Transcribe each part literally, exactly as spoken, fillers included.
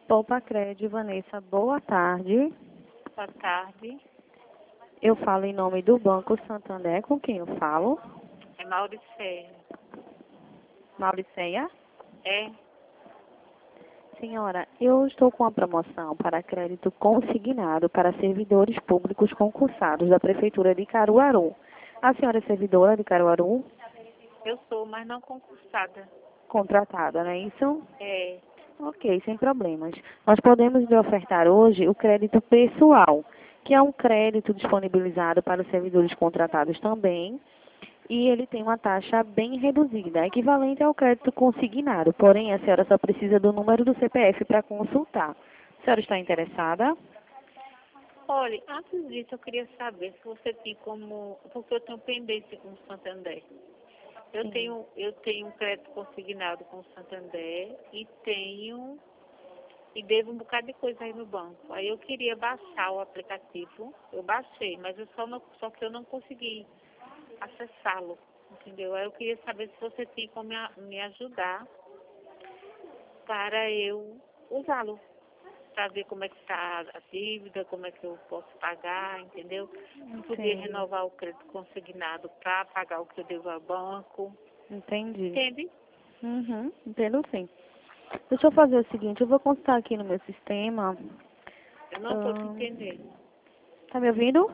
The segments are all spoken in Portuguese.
Poupa Crédito, Vanessa, boa tarde. Boa tarde. Eu falo em nome do Banco Santander. Com quem eu falo? É Mauricéia. Mauriceia? É? Senhora, eu estou com uma promoção para crédito consignado para servidores públicos concursados da Prefeitura de Caruaru. A senhora é servidora de Caruaru? Eu sou, mas não concursada. Contratada, não é isso? É. Ok, sem problemas. Nós podemos lhe ofertar hoje o crédito pessoal, que é um crédito disponibilizado para os servidores contratados também, e ele tem uma taxa bem reduzida, equivalente ao crédito consignado. Porém, a senhora só precisa do número do C P F para consultar. A senhora está interessada? Olha, antes disso eu queria saber se você tem como... Porque eu tenho pendência com o Santander. Eu Sim. tenho, eu tenho um crédito consignado com o Santander e tenho... E devo um bocado de coisa aí no banco. Aí eu queria baixar o aplicativo. Eu baixei, mas eu só, não, só que eu não consegui acessá-lo. Entendeu? Aí eu queria saber se você tem como me, a- me ajudar para eu usá-lo. Para ver como é que está a dívida, como é que eu posso pagar, entendeu? Se podia Entendo. renovar o crédito consignado para pagar o que eu devo ao banco. Entendi. Entende? Uhum, entendo sim. Deixa eu fazer o seguinte, eu vou consultar aqui no meu sistema. Eu não estou te Ahn, entendendo. tá me ouvindo?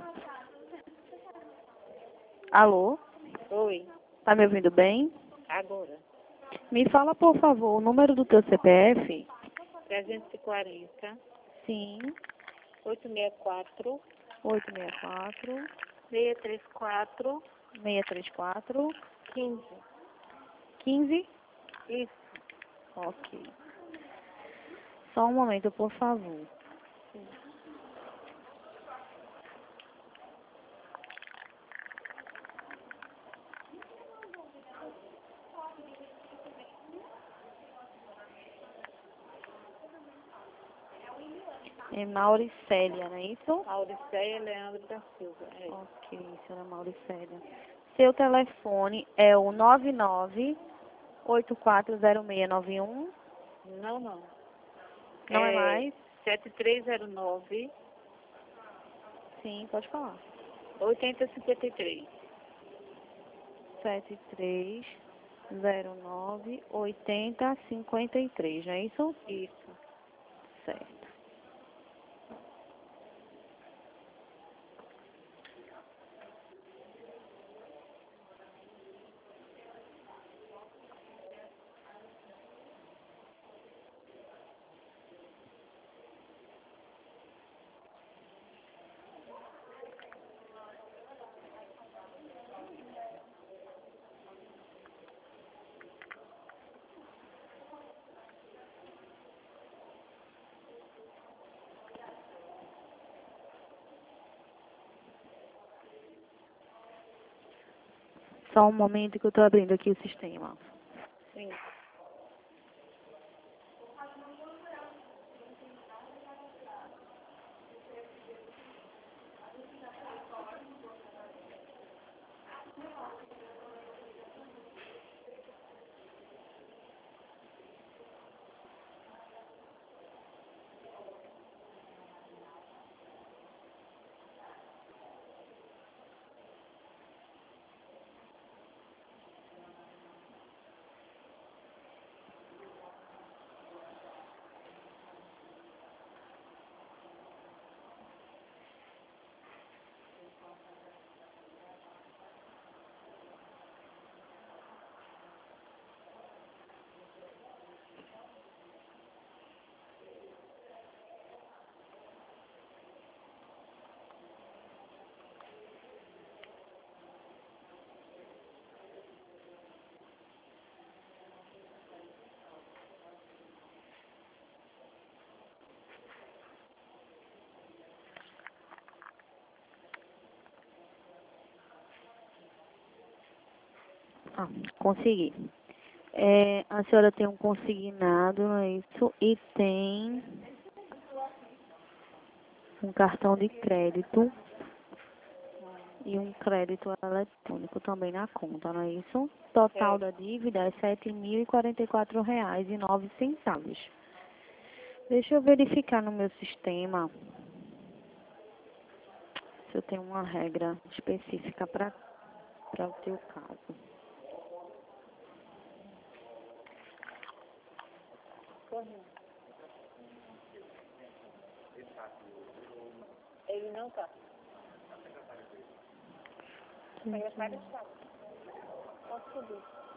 Alô? Oi, Tá me ouvindo bem? agora. Me fala, por favor, o número do teu C P F? trezentos e quarenta, Sim, oitocentos e sessenta e quatro, oito seis quatro, seiscentos e trinta e quatro, seis três quatro, quinze. quinze. Isso. Ok. Só um momento, por favor. É Mauricélia, não é isso? Mauricéia Leandro da Silva. É. Ok, senhora Mauricélia. Seu telefone é o nove nove oito quatro zero seis nove um. Não, não. Não é É mais? sete três zero nove, Sim, pode falar. oitenta e cinquenta e três. sete três zero nove oitenta cinquenta e três, não é isso? Isso. Certo. Só um momento que eu estou abrindo aqui o sistema. Sim. Ah, consegui. É, a senhora tem um consignado, não é isso? E tem um cartão de crédito e um crédito eletrônico também na conta, não é isso? Total É. da dívida é sete mil e quarenta e quatro reais e nove centavos. Deixa eu verificar no meu sistema se eu tenho uma regra específica para para o teu caso. Ele não tá. Aí é vários chatos. Posso subir.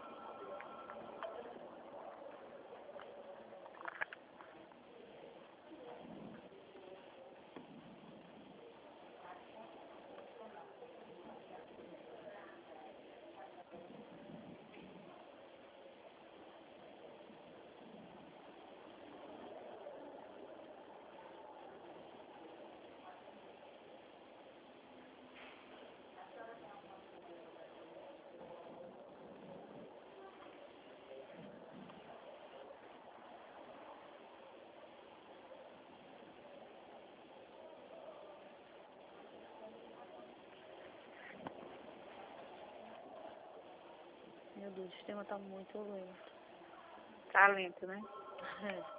Meu Deus, o sistema está muito lento. Tá lento, né? É.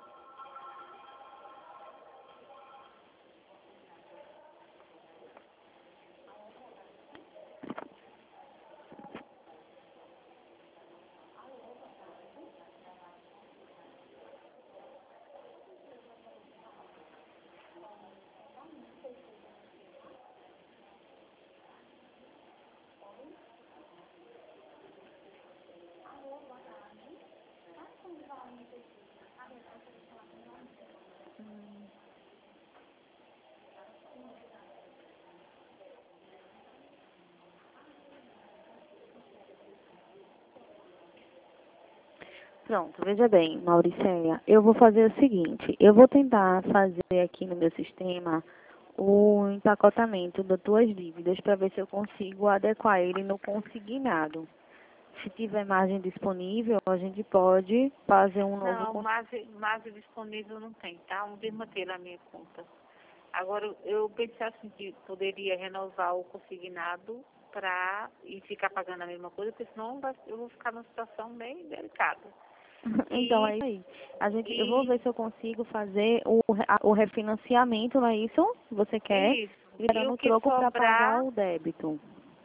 Pronto, veja bem, Mauricéia, eu vou fazer o seguinte, eu vou tentar fazer aqui no meu sistema o empacotamento das tuas dívidas para ver se eu consigo adequar ele no consignado. Se tiver margem disponível, a gente pode fazer um novo... Não, margem, margem disponível não tem, tá? Um desmanter na minha conta. Agora, eu pensei assim que poderia renovar o consignado para e ficar pagando a mesma coisa, porque senão vai- eu vou ficar numa situação bem delicada. Então, é E, isso aí. A gente, eu e vou ver se eu consigo fazer o, re- a- o refinanciamento, não é isso? Você quer? isso. E Liberando o o que troco para pagar sobrar, o débito.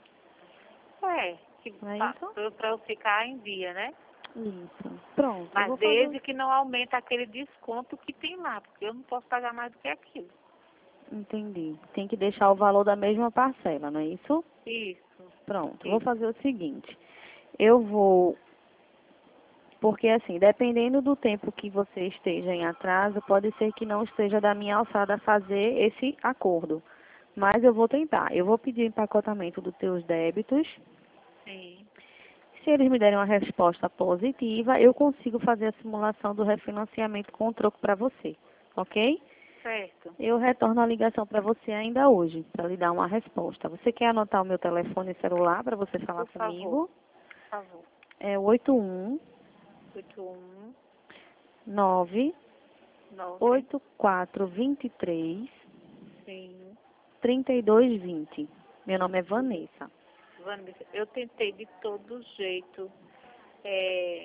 é, que, Não é isso? para eu ficar em dia, né? Isso. Pronto. Eu Mas vou fazer... desde que não aumente aquele desconto que tem lá, porque eu não posso pagar mais do que aquilo. Entendi. Tem que deixar o valor da mesma parcela, não é isso? Isso. Pronto. Vou Isso. fazer o seguinte. Eu vou... Porque, assim, dependendo do tempo que você esteja em atraso, pode ser que não esteja da minha alçada fazer esse acordo. Mas eu vou tentar. Eu vou pedir empacotamento dos teus débitos. Sim. Se eles me derem uma resposta positiva, eu consigo fazer a simulação do refinanciamento com o troco para você. Ok? Certo. Eu retorno a ligação para você ainda hoje, para lhe dar uma resposta. Você quer anotar o meu telefone celular para você falar Por favor. comigo? Por favor. É oito um oito um nove nove oito quatro dois três sim. três dois dois zero. Meu nome é Vanessa. Vanessa, eu tentei de todo jeito é,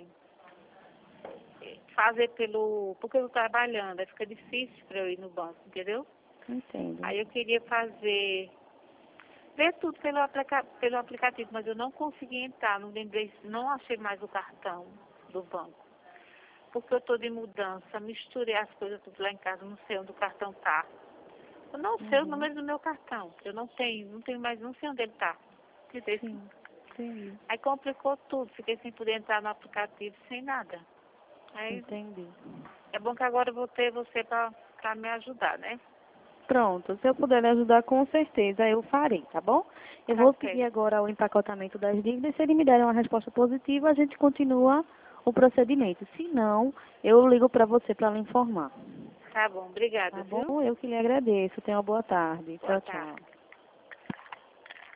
fazer pelo... Porque eu estou trabalhando, aí fica difícil para eu ir no banco, entendeu? Entendo. Aí eu queria fazer... Ver tudo pelo, aplica, pelo aplicativo, mas eu não consegui entrar, não lembrei, não achei mais o cartão do banco. Porque eu estou de mudança, misturei as coisas tudo lá em casa, não sei onde o cartão está. Eu não sei o Uhum. número do meu cartão, eu não tenho, não tenho mais, não sei onde ele está. Sim, entendi. Aí complicou tudo, fiquei sem poder entrar no aplicativo, sem nada. Aí Entendi. é bom que agora eu vou ter você para me ajudar, né? Pronto, se eu puder lhe ajudar, com certeza eu farei, tá bom? Eu Tá vou ok. pedir agora o empacotamento das dívidas. Se ele me der uma resposta positiva, a gente continua o procedimento. Se não, eu ligo para você para lhe informar. Tá bom, obrigada, Tá viu? bom? Eu que lhe agradeço. Tenha uma boa tarde. Boa Tchau, tarde. tchau.